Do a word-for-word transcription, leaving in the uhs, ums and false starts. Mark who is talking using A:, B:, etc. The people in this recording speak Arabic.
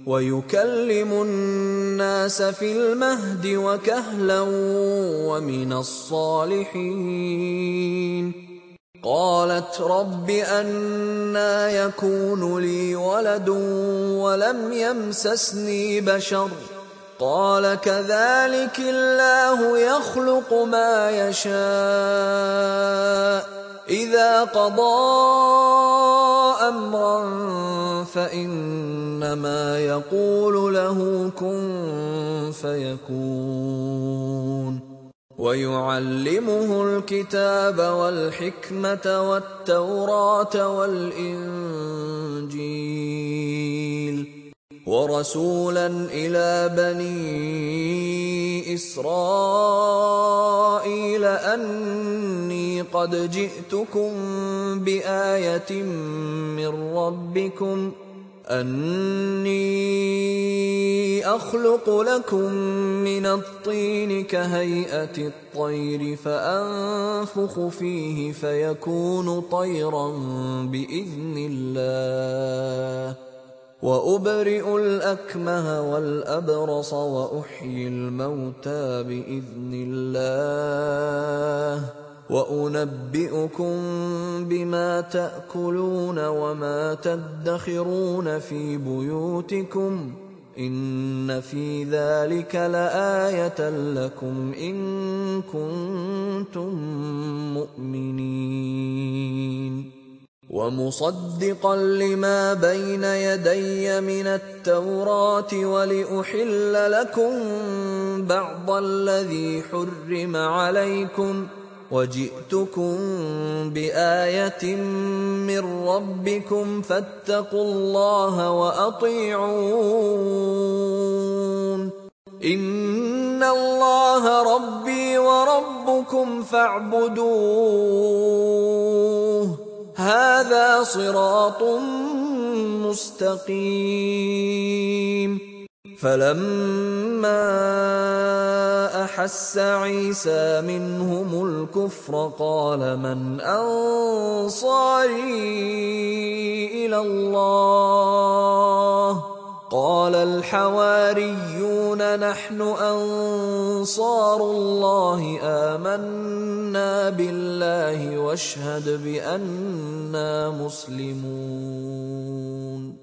A: ويكلم الناس في المهد وكهلا ومن الصالحين. قالت رب أنى يكون لي ولد ولم يمسسني بشر قال كذلك الله يخلق ما يشاء إذا قضى أمرا فإنما يقول له كن فيكون. ويعلمه الكتاب والحكمة والتوراة والإنجيل ورسولا إلى بني إسرائيل أني قد جئتكم بآية من ربكم أني أخلق لكم من الطين كهيئة الطير فأنفخ فيه فيكون طيرا بإذن الله وأبرئ الأكمه والأبرص وأحيي الموتى بإذن الله وأنبئكم بما تأكلون وما تدخرون في بيوتكم إن في ذلك لآية لكم إن كنتم مؤمنين. ومصدقا لما بين يدي من التوراة ولأحل لكم بعض الذي حرم عليكم وجئتكم بآية من ربكم فاتقوا الله وأطيعون إن الله ربي وربكم فاعبدوه هذا صراط مستقيم. فلما أحس عيسى منهم الكفر قال من أنصاري إلى الله قال الحواريون نحن أنصار الله آمنا بالله واشهد بأننا مسلمون.